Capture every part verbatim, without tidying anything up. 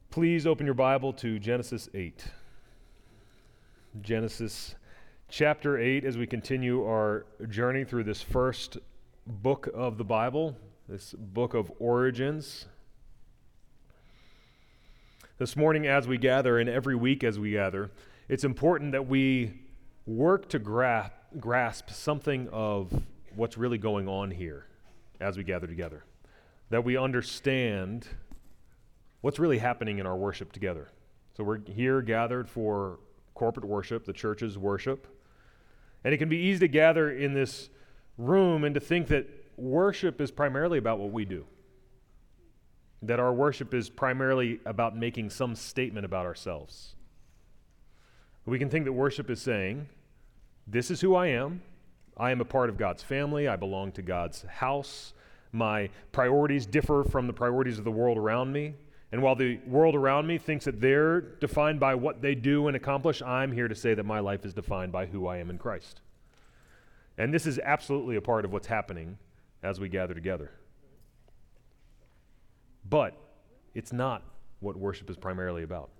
Please open your Bible to Genesis eight. Genesis chapter eight, as we continue our journey through this first book of the Bible, this book of origins. This morning as we gather, and every week as we gather, it's important that we work to gra- grasp something of what's really going on here as we gather together. That we understand what's really happening in our worship together. So we're here gathered for corporate worship, the church's worship. And it can be easy to gather in this room and to think that worship is primarily about what we do. That our worship is primarily about making some statement about ourselves. We can think that worship is saying, this is who I am. I am a part of God's family. I belong to God's house. My priorities differ from the priorities of the world around me. And while the world around me thinks that they're defined by what they do and accomplish, I'm here to say that my life is defined by who I am in Christ. And this is absolutely a part of what's happening as we gather together. But it's not what worship is primarily about.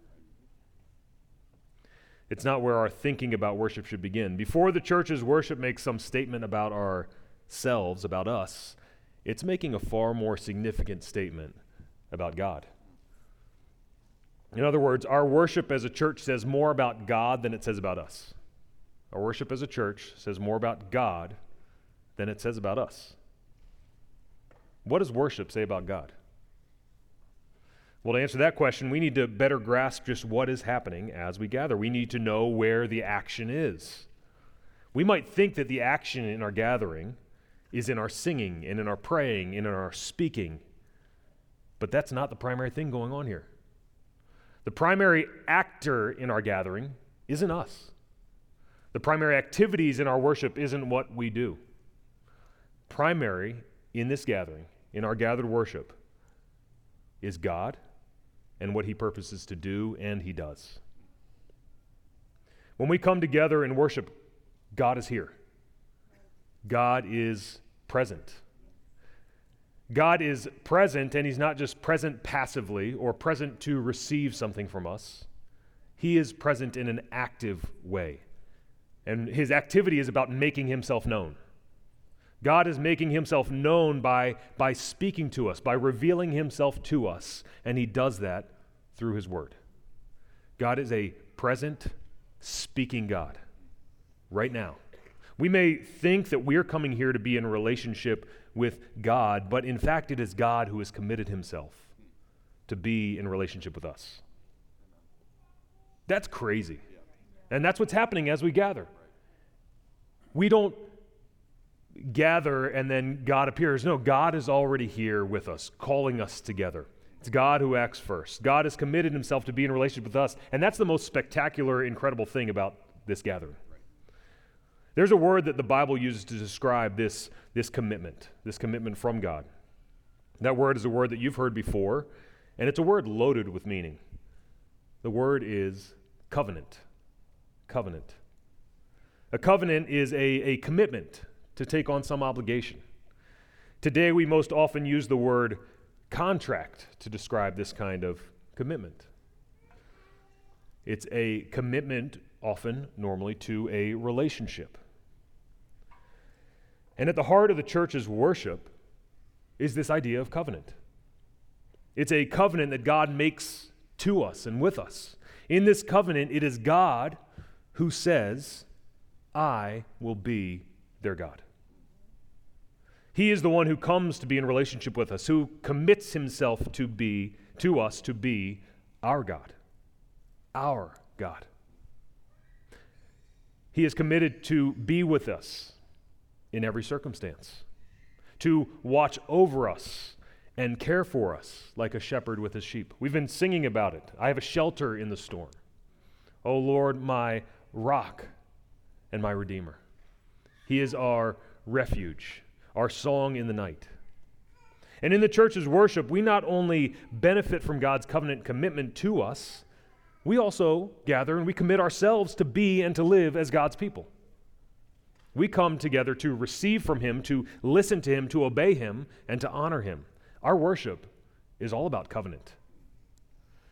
It's not where our thinking about worship should begin. Before the church's worship makes some statement about ourselves, about us, it's making a far more significant statement about God. In other words, our worship as a church says more about God than it says about us. Our worship as a church says more about God than it says about us. What does worship say about God? Well, to answer that question, we need to better grasp just what is happening as we gather. We need to know where the action is. We might think that the action in our gathering is in our singing and in our praying and in our speaking, but that's not the primary thing going on here. The primary actor in our gathering isn't us. The primary activities in our worship isn't what we do. Primary in this gathering, in our gathered worship, is God and what He purposes to do, and He does. When we come together and worship, God is here. God is present. God is present, and He's not just present passively or present to receive something from us. He is present in an active way. And His activity is about making Himself known. God is making Himself known by, by speaking to us, by revealing Himself to us, and He does that through His Word. God is a present, speaking God right now. We may think that we're coming here to be in a relationship with God, but in fact it is God who has committed Himself to be in a relationship with us. That's crazy. And that's what's happening as we gather. We don't gather and then God appears. No, God is already here with us, calling us together. It's God who acts first. God has committed Himself to be in a relationship with us, and that's the most spectacular, incredible thing about this gathering. There's a word that the Bible uses to describe this, this commitment, this commitment from God. That word is a word that you've heard before, and it's a word loaded with meaning. The word is covenant. Covenant. A covenant is a, a commitment to take on some obligation. Today, we most often use the word contract to describe this kind of commitment. It's a commitment, often, normally, to a relationship. And at the heart of the church's worship is this idea of covenant. It's a covenant that God makes to us and with us. In this covenant, it is God who says, I will be their God. He is the one who comes to be in relationship with us, who commits Himself to be, to us to be our God. Our God. He is committed to be with us in every circumstance, to watch over us and care for us like a shepherd with his sheep. We've been singing about it. I have a shelter in the storm. O Lord, my rock and my redeemer. He is our refuge, our song in the night. And in the church's worship, we not only benefit from God's covenant commitment to us, we also gather and we commit ourselves to be and to live as God's people. We come together to receive from Him, to listen to Him, to obey Him, and to honor Him. Our worship is all about covenant.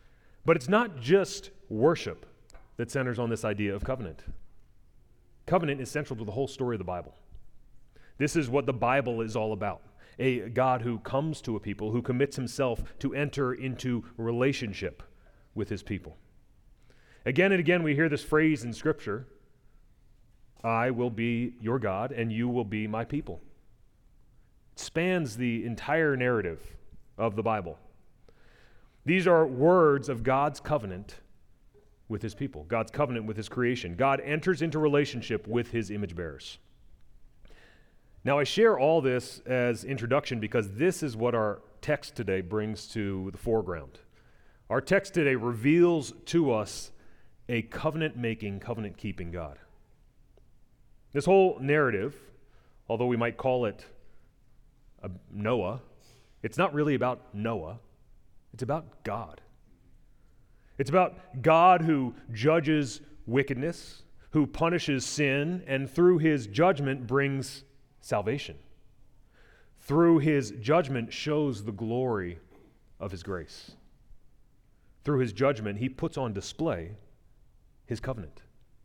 But it's not just worship that centers on this idea of covenant. Covenant is central to the whole story of the Bible. This is what the Bible is all about. A God who comes to a people, who commits himself to enter into relationship with his people. Again and again we hear this phrase in Scripture, I will be your God and you will be my people. It spans the entire narrative of the Bible. These are words of God's covenant with his people, God's covenant with his creation. God enters into relationship with his image bearers. Now, I share all this as introduction because this is what our text today brings to the foreground. Our text today reveals to us a covenant-making, covenant-keeping God. This whole narrative, although we might call it a Noah, it's not really about Noah. It's about God. It's about God who judges wickedness, who punishes sin, and through his judgment brings salvation. Through his judgment shows the glory of his grace. Through his judgment, he puts on display his covenant.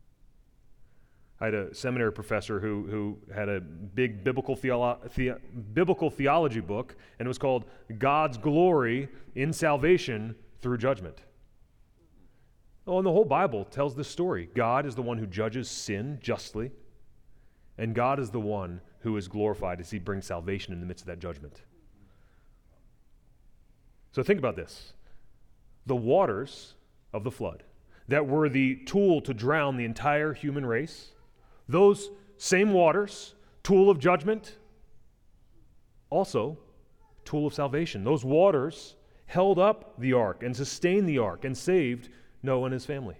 I had a seminary professor who, who had a big biblical, theolo- the, biblical theology book, and it was called God's Glory in Salvation Through Judgment. Oh, and the whole Bible tells this story. God is the one who judges sin justly, and God is the one who is glorified as he brings salvation in the midst of that judgment. So think about this. The waters of the flood that were the tool to drown the entire human race, those same waters, tool of judgment, also tool of salvation. Those waters held up the ark and sustained the ark and saved Noah and his family.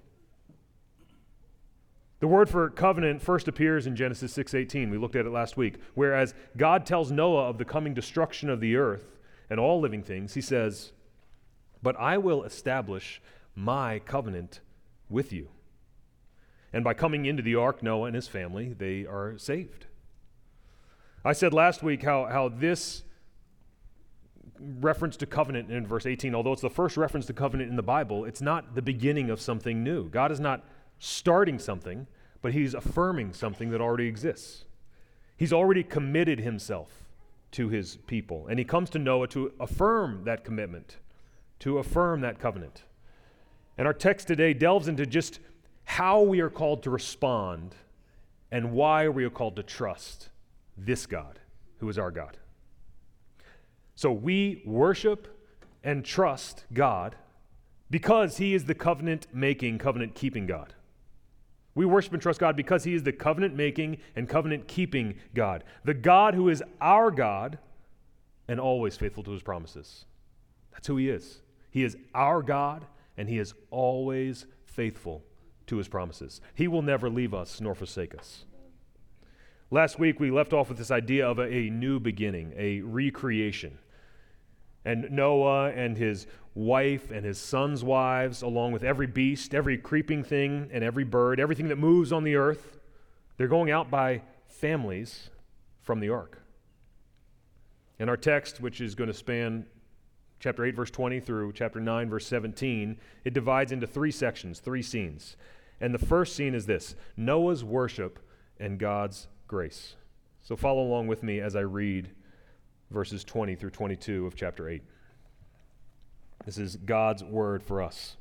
The word for covenant first appears in Genesis six eighteen. We looked at it last week. Whereas God tells Noah of the coming destruction of the earth and all living things, he says, "But I will establish my covenant with you." And by coming into the ark, Noah and his family, they are saved. I said last week how, how this reference to covenant in verse eighteen, although it's the first reference to covenant in the Bible, it's not the beginning of something new. God is not starting something, but he's affirming something that already exists. He's already committed himself to his people, and he comes to Noah to affirm that commitment, to affirm that covenant. And our text today delves into just how we are called to respond and why we are called to trust this God, who is our God. So we worship and trust God because he is the covenant-making, covenant-keeping God. We worship and trust God because he is the covenant-making and covenant-keeping God, the God who is our God and always faithful to his promises. That's who he is. He is our God, and he is always faithful to his promises. He will never leave us nor forsake us. Last week, we left off with this idea of a, a new beginning, a recreation. And Noah and his wife and his sons' wives, along with every beast, every creeping thing, and every bird, everything that moves on the earth, they're going out by families from the ark. And our text, which is going to span chapter eight, verse twenty through chapter nine, verse seventeen, it divides into three sections, three scenes. And the first scene is this: Noah's worship and God's grace. So follow along with me as I read verses twenty through twenty-two of chapter eight. This is God's word for us.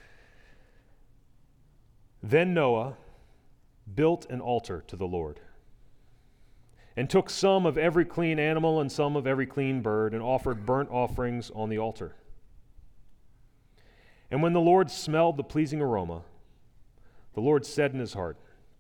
Then Noah built an altar to the Lord, and took some of every clean animal and some of every clean bird, and offered burnt offerings on the altar. And when the Lord smelled the pleasing aroma, the Lord said in his heart,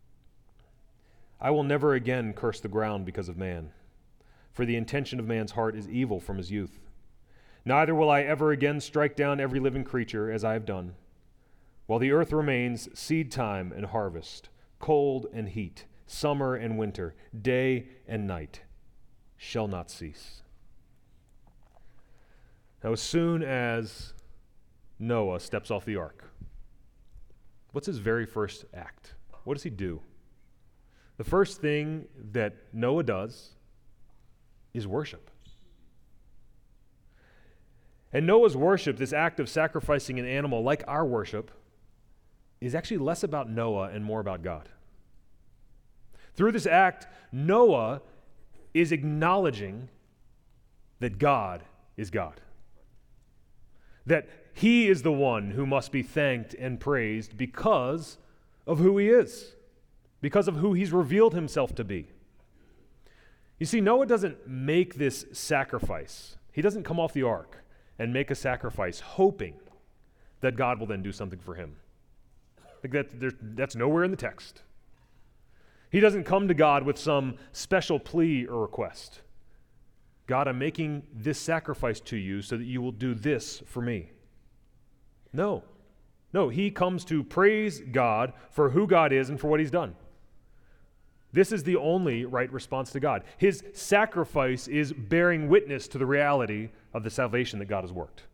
I will never again curse the ground because of man, for the intention of man's heart is evil from his youth. Neither will I ever again strike down every living creature as I have done. While the earth remains, seed time and harvest, cold and heat, summer and winter, day and night shall not cease. Now, as soon as Noah steps off the ark, what's his very first act? What does he do? The first thing that Noah does is worship. And Noah's worship, this act of sacrificing an animal like our worship, is actually less about Noah and more about God. Through this act, Noah is acknowledging that God is God. That he is the one who must be thanked and praised because of who he is, because of who he's revealed himself to be. You see, Noah doesn't make this sacrifice. He doesn't come off the ark and make a sacrifice hoping that God will then do something for him. Like that, there, that's nowhere in the text. He doesn't come to God with some special plea or request. God, I'm making this sacrifice to you so that you will do this for me. No. No, he comes to praise God for who God is and for what he's done. This is the only right response to God. His sacrifice is bearing witness to the reality of the salvation that God has worked.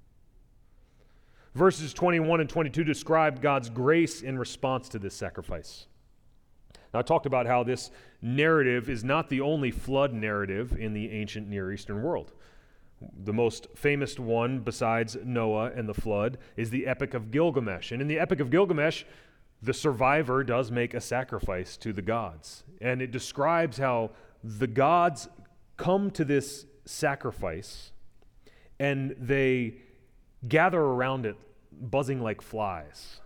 Verses twenty-one and twenty-two describe God's grace in response to this sacrifice. Now, I talked about how this narrative is not the only flood narrative in the ancient Near Eastern world. The most famous one, besides Noah and the flood, is the Epic of Gilgamesh. And in the Epic of Gilgamesh, the survivor does make a sacrifice to the gods. And it describes how the gods come to this sacrifice and they gather around it, buzzing like flies.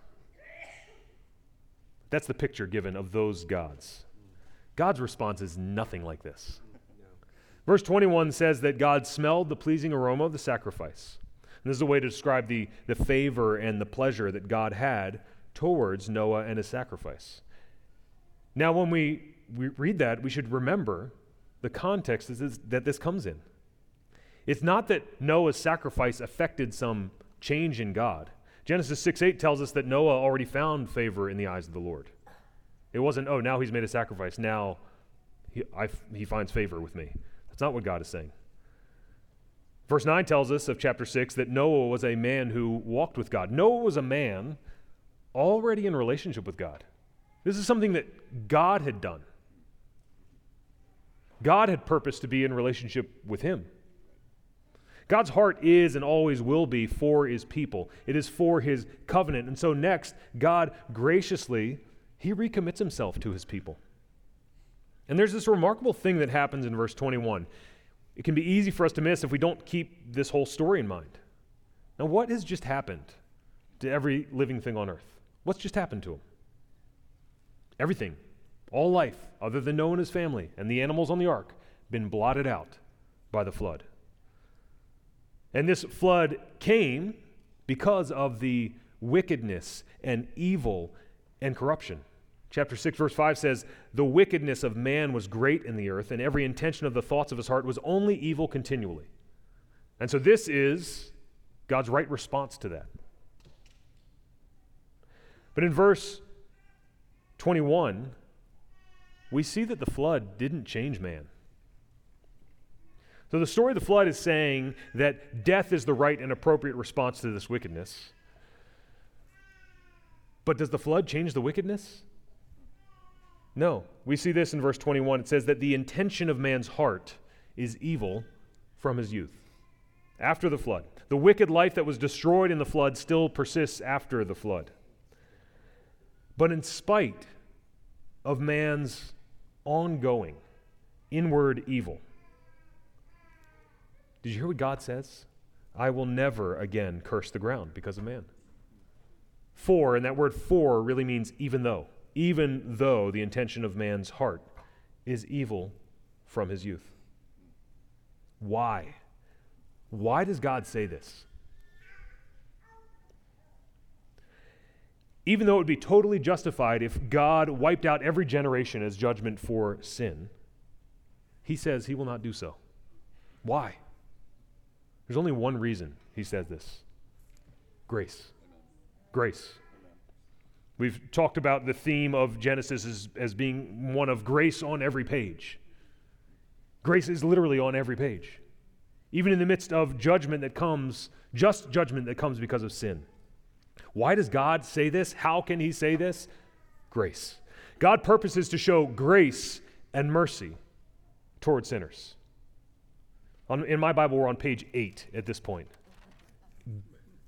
That's the picture given of those gods. God's response is nothing like this. Verse twenty-one says that God smelled the pleasing aroma of the sacrifice. And this is a way to describe the, the favor and the pleasure that God had towards Noah and his sacrifice. Now, when we, we read that, we should remember the context that this, that this comes in. It's not that Noah's sacrifice affected some change in God. Genesis six eight tells us that Noah already found favor in the eyes of the Lord. It wasn't, oh, now he's made a sacrifice, now he, I, he finds favor with me. That's not what God is saying. Verse nine tells us of chapter six that Noah was a man who walked with God. Noah was a man already in relationship with God. This is something that God had done. God had purposed to be in relationship with him. God's heart is and always will be for his people. It is for his covenant. And so next, God graciously, he recommits himself to his people. And there's this remarkable thing that happens in verse twenty-one. It can be easy for us to miss if we don't keep this whole story in mind. Now, what has just happened to every living thing on earth? What's just happened to him? Everything, all life, other than Noah and his family and the animals on the ark, been blotted out by the flood. And this flood came because of the wickedness and evil and corruption. Chapter six, verse five says, "The wickedness of man was great in the earth, and every intention of the thoughts of his heart was only evil continually." And so this is God's right response to that. But in verse twenty-one, we see that the flood didn't change man. So the story of the flood is saying that death is the right and appropriate response to this wickedness. But does the flood change the wickedness? No. We see this in verse twenty-one. It says that the intention of man's heart is evil from his youth. After the flood. The wicked life that was destroyed in the flood still persists after the flood. But in spite of man's ongoing inward evil, did you hear what God says? I will never again curse the ground because of man. For, and that word for really means even though. Even though the intention of man's heart is evil from his youth. Why? Why does God say this? Even though it would be totally justified if God wiped out every generation as judgment for sin, he says he will not do so. Why? There's only one reason he says this. Grace. Grace. We've talked about the theme of Genesis as, as being one of grace on every page. Grace is literally on every page. Even in the midst of judgment that comes, just judgment that comes because of sin. Why does God say this? How can he say this? Grace. God purposes to show grace and mercy toward sinners. On, in my Bible, we're on page eight at this point.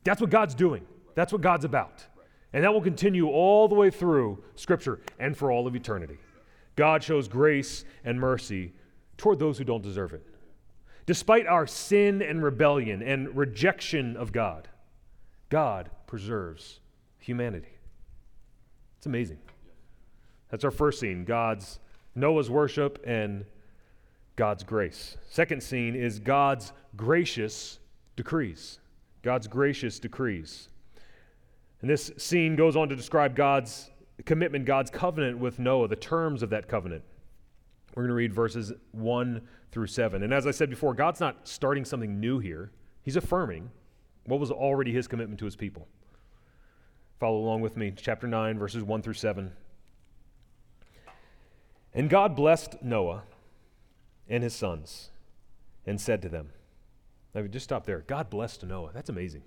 That's what God's doing. That's what God's about. And that will continue all the way through Scripture and for all of eternity. God shows grace and mercy toward those who don't deserve it. Despite our sin and rebellion and rejection of God, God preserves humanity. It's amazing. That's our first scene, God's Noah's worship and God's grace. Second scene is God's gracious decrees. God's gracious decrees. And this scene goes on to describe God's commitment, God's covenant with Noah, the terms of that covenant. We're going to read verses one through seven. And as I said before, God's not starting something new here. He's affirming what was already his commitment to his people. Follow along with me, chapter nine, verses one through seven. And God blessed Noah and his sons and said to them, now just stop there. God blessed Noah. That's amazing.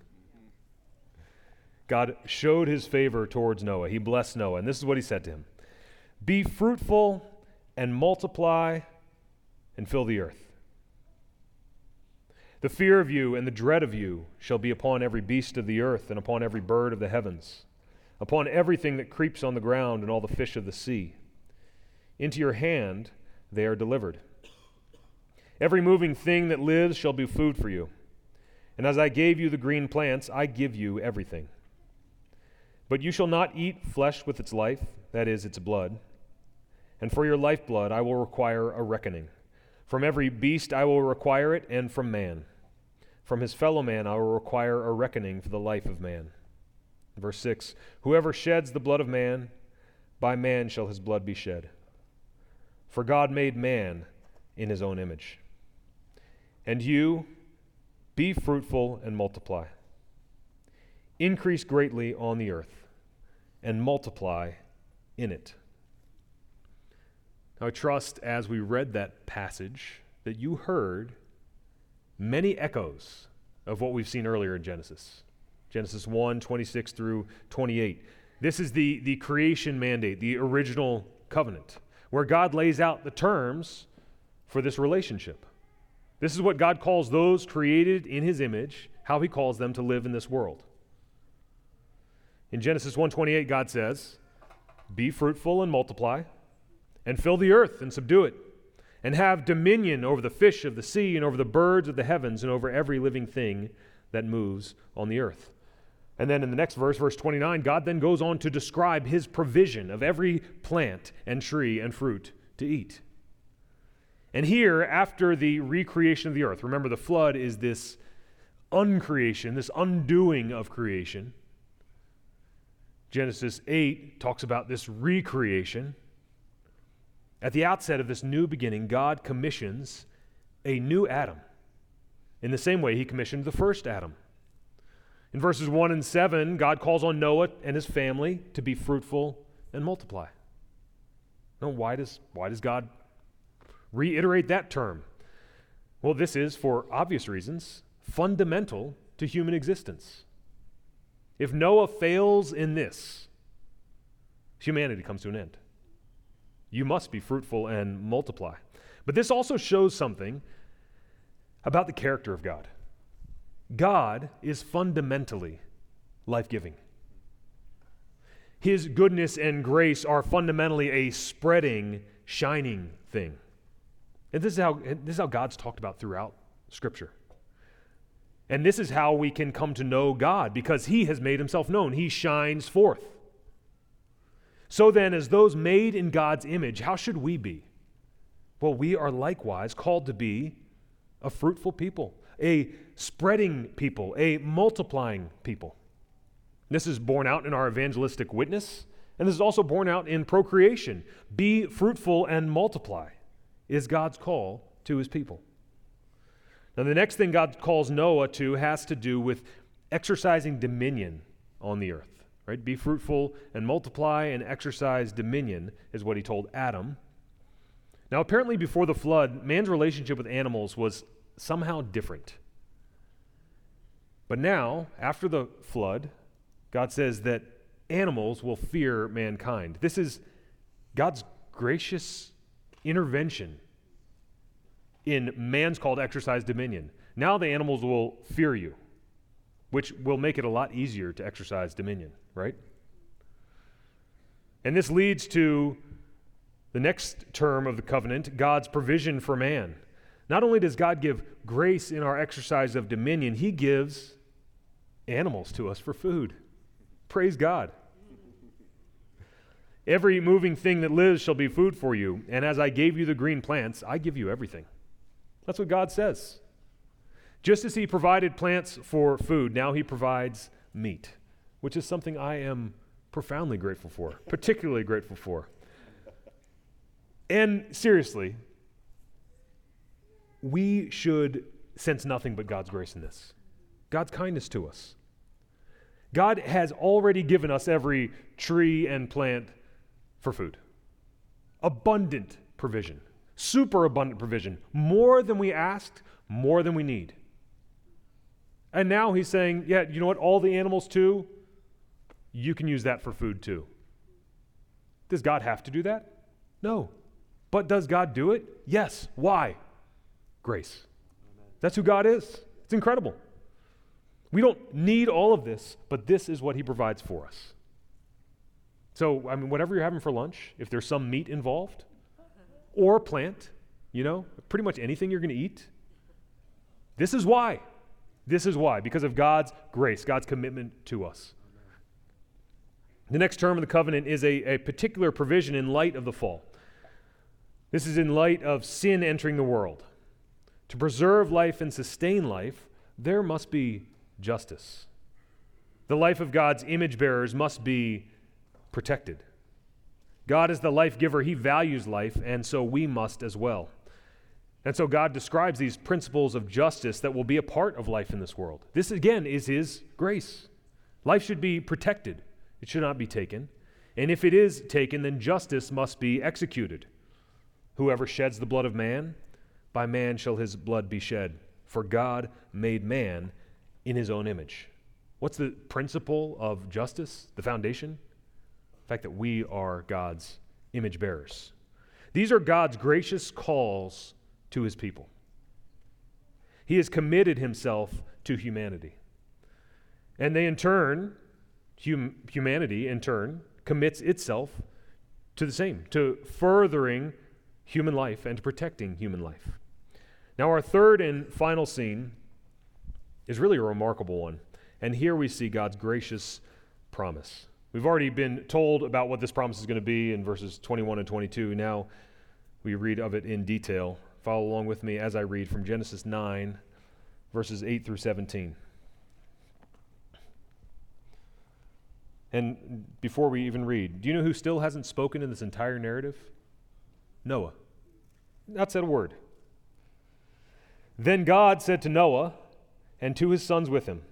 God showed his favor towards Noah. He blessed Noah. And this is what he said to him. Be fruitful and multiply and fill the earth. The fear of you and the dread of you shall be upon every beast of the earth and upon every bird of the heavens, upon everything that creeps on the ground and all the fish of the sea. Into your hand they are delivered. Every moving thing that lives shall be food for you. And as I gave you the green plants, I give you everything. But you shall not eat flesh with its life, that is, its blood. And for your lifeblood I will require a reckoning. From every beast I will require it, and from man. From his fellow man I will require a reckoning for the life of man. Verse six, whoever sheds the blood of man, by man shall his blood be shed. For God made man in his own image. And you, be fruitful and multiply. Increase greatly on the earth, and multiply in it. Now I trust as we read that passage that you heard many echoes of what we've seen earlier in Genesis. Genesis one, twenty-six through twenty-eight. This is the, the creation mandate, the original covenant, where God lays out the terms for this relationship. This is what God calls those created in his image, how he calls them to live in this world. In Genesis one twenty-eight, God says, be fruitful and multiply, and fill the earth and subdue it, and have dominion over the fish of the sea and over the birds of the heavens and over every living thing that moves on the earth. And then in the next verse, verse twenty-nine, God then goes on to describe his provision of every plant and tree and fruit to eat. And here, after the recreation of the earth, remember the flood is this uncreation, this undoing of creation. Genesis eight talks about this recreation. At the outset of this new beginning, God commissions a new Adam in the same way he commissioned the first Adam. In verses one and seven, God calls on Noah and his family to be fruitful and multiply. Now, why does, why does God reiterate that term? Well, this is, for obvious reasons, fundamental to human existence. If Noah fails in this, humanity comes to an end. You must be fruitful and multiply. But this also shows something about the character of God. God is fundamentally life-giving. His goodness and grace are fundamentally a spreading, shining thing. And this is how, this is how God's talked about throughout Scripture. And this is how we can come to know God, because he has made himself known. He shines forth. So then, as those made in God's image, how should we be? Well, we are likewise called to be a fruitful people, a spreading people, a multiplying people. This is borne out in our evangelistic witness, and this is also borne out in procreation. Be fruitful and multiply is God's call to his people. Now, the next thing God calls Noah to has to do with exercising dominion on the earth. Right? Be fruitful and multiply and exercise dominion is what he told Adam. Now, apparently before the flood, man's relationship with animals was somehow different. But now, after the flood, God says that animals will fear mankind. This is God's gracious intervention in man's call to exercise dominion. Now the animals will fear you. which will make it a lot easier to exercise dominion, right? And this leads to the next term of the covenant, God's provision for man. Not only does God give grace in our exercise of dominion, he gives animals to us for food. Praise God. Every moving thing that lives shall be food for you, and as I gave you the green plants, I give you everything. That's what God says. Just as he provided plants for food, now he provides meat, which is something I am profoundly grateful for, particularly grateful for. And seriously, we should sense nothing but God's grace in this. God's kindness to us. God has already given us every tree and plant for food. Abundant provision. Super abundant provision. More than we asked, more than we need. And now he's saying, yeah, you know what? All the animals too, you can use that for food too. Does God have to do that? No. But does God do it? Yes. Why? Grace. That's who God is. It's incredible. We don't need all of this, but this is what he provides for us. So, I mean, whatever you're having for lunch, if there's some meat involved, or plant, you know, pretty much anything you're going to eat, this is why. This is why, because of God's grace, God's commitment to us. The next term of the covenant is a, a particular provision in light of the fall. This is in light of sin entering the world. To preserve life and sustain life, there must be justice. The life of God's image bearers must be protected. God is the life giver. He values life, and so we must as well. And so God describes these principles of justice that will be a part of life in this world. This, again, is his grace. Life should be protected. It should not be taken. And if it is taken, then justice must be executed. Whoever sheds the blood of man, by man shall his blood be shed. For God made man in his own image. What's the principle of justice? The foundation? The fact that we are God's image bearers. These are God's gracious calls to his people. He has committed himself to humanity. And they in turn, hum, humanity in turn, commits itself to the same, to furthering human life and to protecting human life. Now our third and final scene is really a remarkable one. And here we see God's gracious promise. We've already been told about what this promise is going to be in verses twenty-one and twenty-two. Now we read of it in detail. Follow along with me as I read from Genesis nine, verses eight through seventeen. And before we even read, do you know who still hasn't spoken in this entire narrative? Noah. Not said a word. Then God said to Noah and to his sons with him,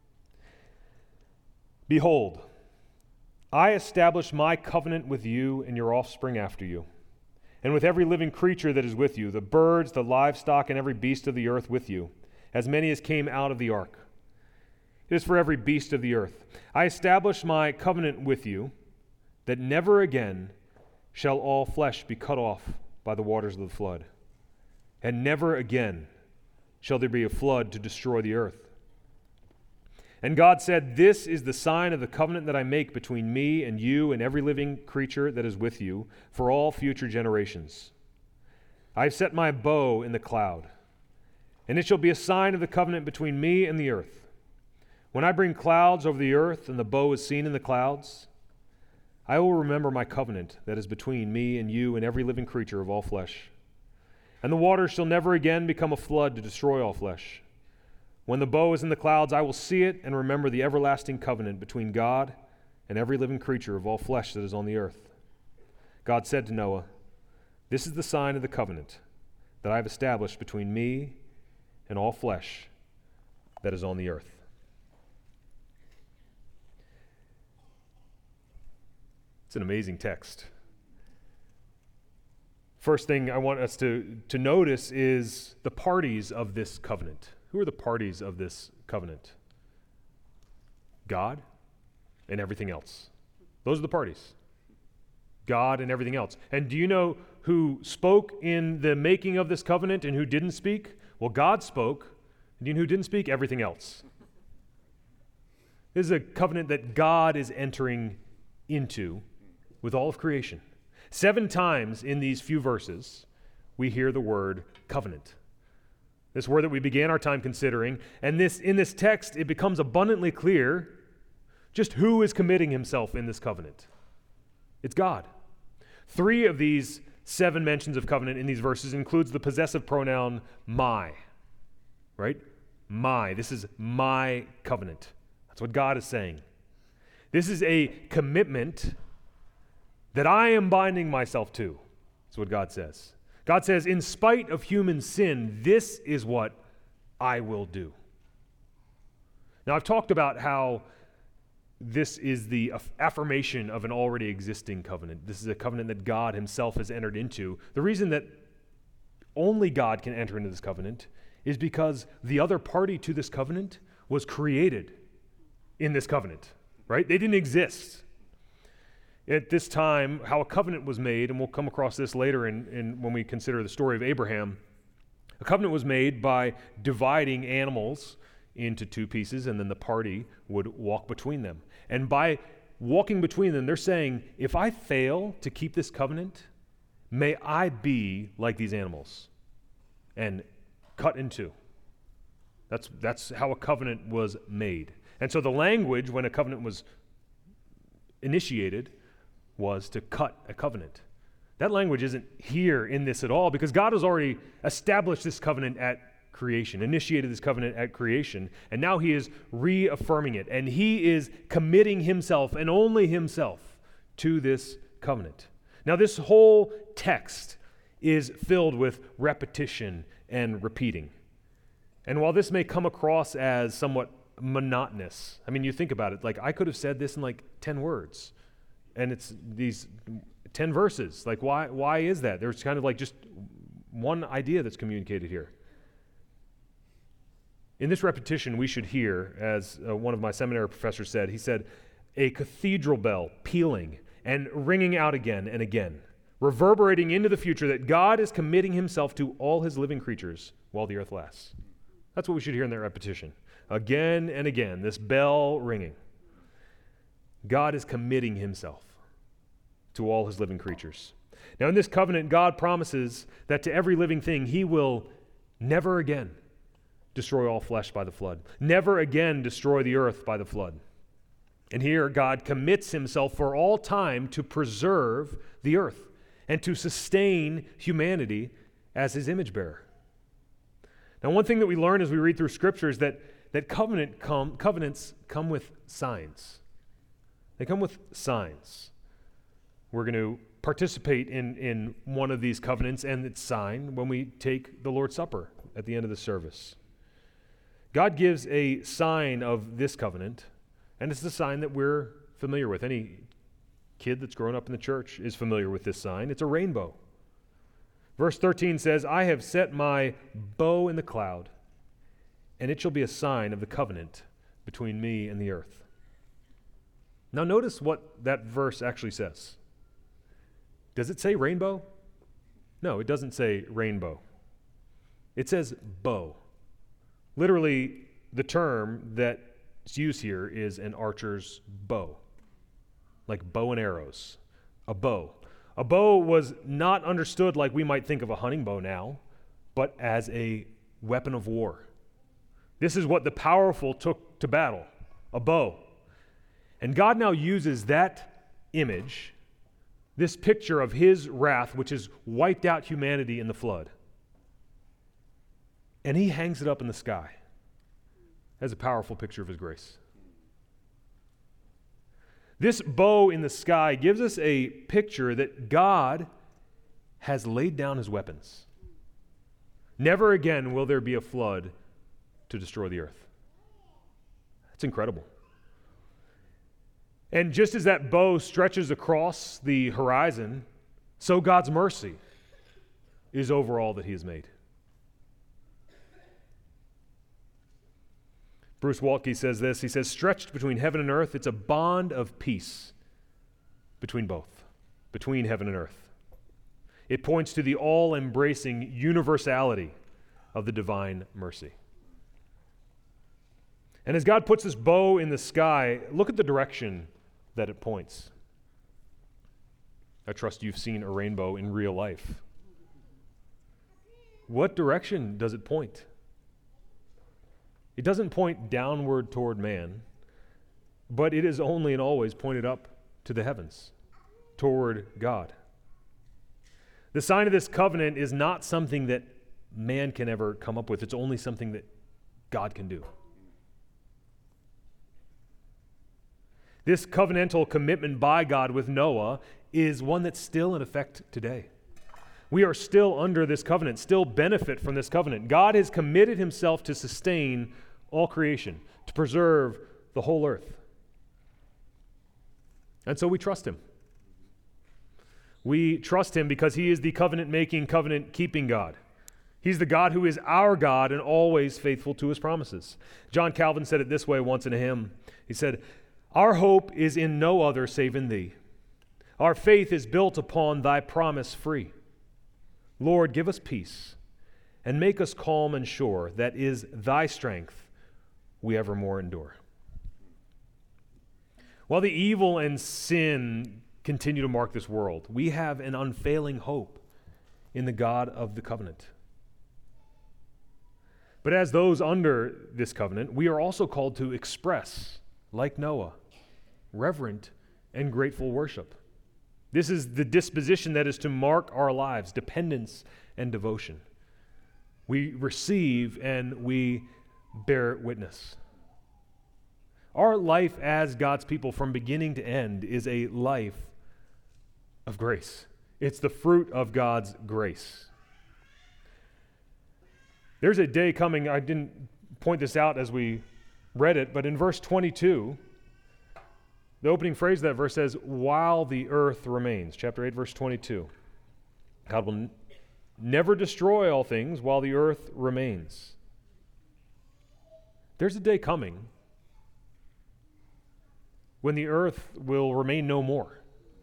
Behold, I establish my covenant with you and your offspring after you, and with every living creature that is with you, the birds, the livestock, and every beast of the earth with you, as many as came out of the ark. It is for every beast of the earth. I establish my covenant with you, that never again shall all flesh be cut off by the waters of the flood, and never again shall there be a flood to destroy the earth. And God said, This is the sign of the covenant that I make between me and you and every living creature that is with you for all future generations. I have set my bow in the cloud, and it shall be a sign of the covenant between me and the earth. When I bring clouds over the earth and the bow is seen in the clouds, I will remember my covenant that is between me and you and every living creature of all flesh. And the waters shall never again become a flood to destroy all flesh. When the bow is in the clouds, I will see it and remember the everlasting covenant between God and every living creature of all flesh that is on the earth. God said to Noah, This is the sign of the covenant that I have established between me and all flesh that is on the earth. It's an amazing text. First thing I want us to, to notice is the parties of this covenant. Who are the parties of this covenant? God and everything else. Those are the parties. God and everything else. And do you know who spoke in the making of this covenant and who didn't speak? Well, God spoke. And do you know who didn't speak? Everything else. This is a covenant that God is entering into with all of creation. Seven times in these few verses, we hear the word covenant. This word that we began our time considering. And this in this text, it becomes abundantly clear just who is committing himself in this covenant. It's God. Three of these seven mentions of covenant in these verses includes the possessive pronoun my. Right? My. This is my covenant. That's what God is saying. This is a commitment that I am binding myself to. That's what God says. God says, in spite of human sin, this is what I will do. Now, I've talked about how this is the affirmation of an already existing covenant. This is a covenant that God himself has entered into. The reason that only God can enter into this covenant is because the other party to this covenant was created in this covenant, right? They didn't exist. At this time, how a covenant was made, and we'll come across this later in, in when we consider the story of Abraham, a covenant was made by dividing animals into two pieces, and then the party would walk between them. And by walking between them, they're saying, if I fail to keep this covenant, may I be like these animals and cut in two. That's, that's how a covenant was made. And so the language when a covenant was initiated was to cut a covenant. That language isn't here in this at all because God has already established this covenant at creation, initiated this covenant at creation, and now he is reaffirming it, and he is committing himself and only himself to this covenant. Now, this whole text is filled with repetition and repeating. And while this may come across as somewhat monotonous, I mean, you think about it, like I could have said this in like ten words, and it's these ten verses. Like, why, why is that? There's kind of like just one idea that's communicated here. In this repetition, we should hear, as uh, one of my seminary professors said, he said, a cathedral bell pealing and ringing out again and again, reverberating into the future that God is committing himself to all his living creatures while the earth lasts. That's what we should hear in that repetition. Again and again, this bell ringing. God is committing himself to all his living creatures. Now, in this covenant, God promises that to every living thing, he will never again destroy all flesh by the flood, never again destroy the earth by the flood. And here, God commits himself for all time to preserve the earth and to sustain humanity as his image bearer. Now, one thing that we learn as we read through Scripture is that, that covenant come, covenants come with signs. They come with signs. We're going to participate in, in one of these covenants and its sign when we take the Lord's Supper at the end of the service. God gives a sign of this covenant, and it's the sign that we're familiar with. Any kid that's grown up in the church is familiar with this sign. It's a rainbow. Verse thirteen says, I have set my bow in the cloud, and it shall be a sign of the covenant between me and the earth. Now notice what that verse actually says. Does it say rainbow? No, it doesn't say rainbow. It says bow. Literally, the term that's used here is an archer's bow, like bow and arrows, a bow. A bow was not understood like we might think of a hunting bow now, but as a weapon of war. This is what the powerful took to battle, a bow. And God now uses that image, this picture of his wrath, which has wiped out humanity in the flood, and he hangs it up in the sky as a powerful picture of his grace. This bow in the sky gives us a picture that God has laid down his weapons. Never again will there be a flood to destroy the earth. That's incredible. And just as that bow stretches across the horizon, so God's mercy is over all that he has made. Bruce Waltke says this. He says, stretched between heaven and earth, it's a bond of peace between both, between heaven and earth. It points to the all-embracing universality of the divine mercy. And as God puts this bow in the sky, look at the direction that it points. I trust you've seen a rainbow in real life. What direction does it point? It doesn't point downward toward man, but it is only and always pointed up to the heavens, toward God. The sign of this covenant is not something that man can ever come up with. It's only something that God can do. This covenantal commitment by God with Noah is one that's still in effect today. We are still under this covenant, still benefit from this covenant. God has committed himself to sustain all creation, to preserve the whole earth. And so we trust him. We trust him because he is the covenant-making, covenant-keeping God. He's the God who is our God and always faithful to his promises. John Calvin said it this way once in a hymn. He said, "Our hope is in no other save in thee. Our faith is built upon thy promise free. Lord, give us peace and make us calm and sure that is thy strength we evermore endure." While the evil and sin continue to mark this world, we have an unfailing hope in the God of the covenant. But as those under this covenant, we are also called to express, like Noah, reverent and grateful worship. This is the disposition that is to mark our lives, dependence and devotion. We receive and we bear witness. Our life as God's people from beginning to end is a life of grace. It's the fruit of God's grace. There's a day coming, I didn't point this out as we read it, but in verse twenty-two, the opening phrase of that verse says, "while the earth remains." Chapter eight, verse twenty-two. God will n- never destroy all things while the earth remains. There's a day coming when the earth will remain no more.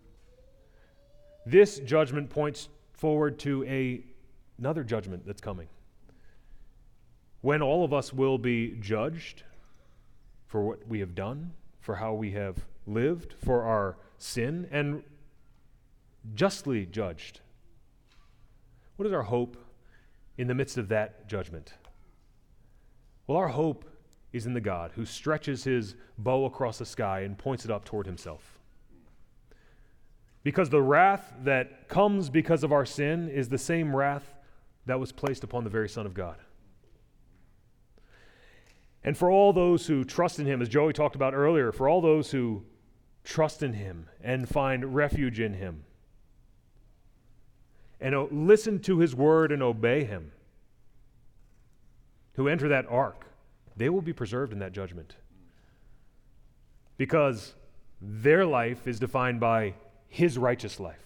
This judgment points forward to a, another judgment that's coming, when all of us will be judged for what we have done, for how we have lived, for our sin, and justly judged. What is our hope in the midst of that judgment? Well, our hope is in the God who stretches his bow across the sky and points it up toward himself. Because the wrath that comes because of our sin is the same wrath that was placed upon the very Son of God. And for all those who trust in him, as Joey talked about earlier, for all those who trust in him and find refuge in him, and o- listen to his word and obey him, who enter that ark, they will be preserved in that judgment. Because their life is defined by his righteous life.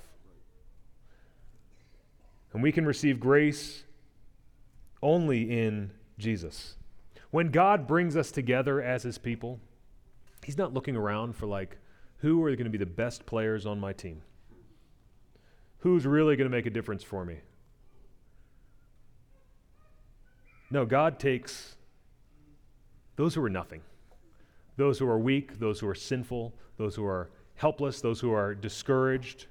And we can receive grace only in Jesus. When God brings us together as his people, he's not looking around for like, who are going to be the best players on my team? Who's really going to make a difference for me? No, God takes those who are nothing, those who are weak, those who are sinful, those who are helpless, those who are discouraged,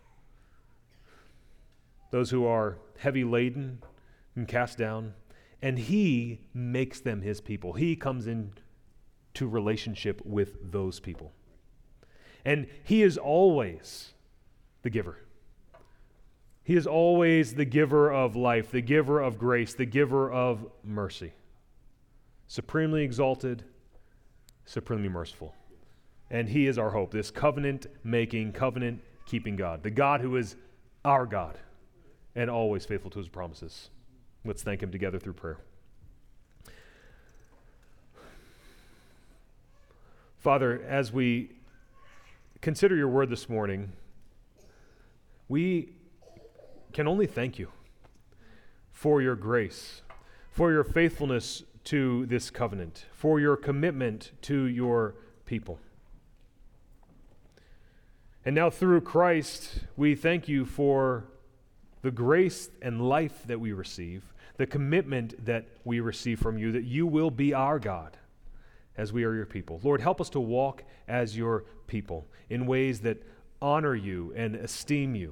those who are heavy laden and cast down, and he makes them his people. He comes into relationship with those people. And he is always the giver. He is always the giver of life, the giver of grace, the giver of mercy. Supremely exalted, supremely merciful. And he is our hope, this covenant-making, covenant-keeping God, the God who is our God and always faithful to his promises. Let's thank him together through prayer. Father, as we consider your word this morning, we can only thank you for your grace, for your faithfulness to this covenant, for your commitment to your people. And now through Christ, we thank you for the grace and life that we receive, the commitment that we receive from you, that you will be our God as we are your people. Lord, help us to walk as your people in ways that honor you and esteem you.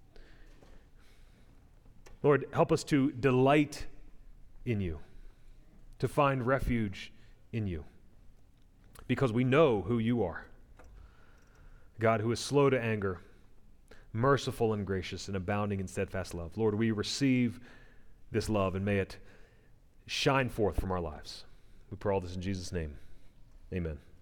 Lord, help us to delight in you, to find refuge in you, because we know who you are. God, who is slow to anger, merciful and gracious, and abounding in steadfast love. Lord, we receive this love, and may it shine forth from our lives. We pray all this in Jesus' name. Amen.